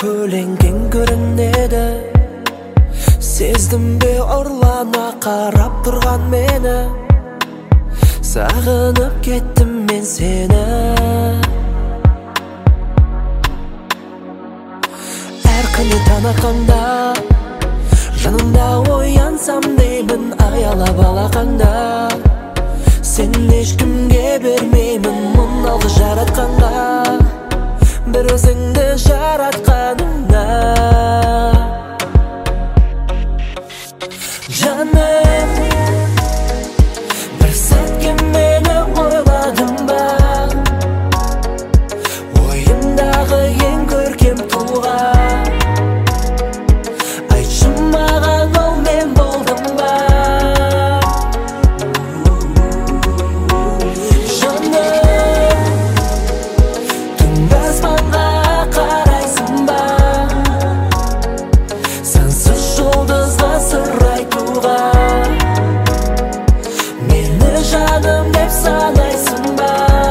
көлеңкең көрінеді. Сездім бе ұрлана қарап тұрған мені? Сағынып кеттім мен сені. Әр күні таң атқанда жанымда оянсам деймін, аялап алақанда. Сен ешкімге бермеймін мұң алғы жаратқанға, бір өзіңді жаратқаныңа. Жаным, бір сәтке мені ойладың ба? Ойымдағы ең көркем тұлға. Айтшы маған, ол мен болдым ба? Жаным, түнгі аспанға қарайсың ба? Сансыз жұлдызға сыр айтуға. Мені жаным деп санайсың ба?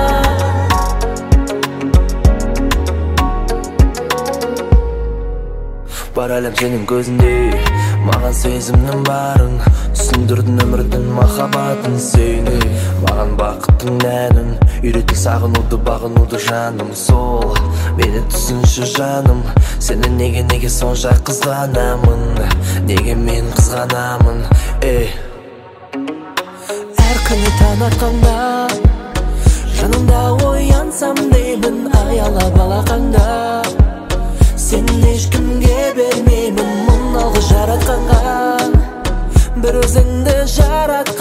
Бар әлем сенің көзінде, маған сезімнің барын. Түсіндірдің өмірдің махаббатын сені. Маған бақыттың әнін үйретті, сағынуды бағынуды жаным. Сол мені түсінші жаным, сені неге сонша қызғанамын, неге мен қызғанамын. Әр күні таң атқанда жанымда оянсам деймін, аялап алақанда. Сен ешкімге бермеймін мұң алғы жаратқанға, бір өзіңді жарат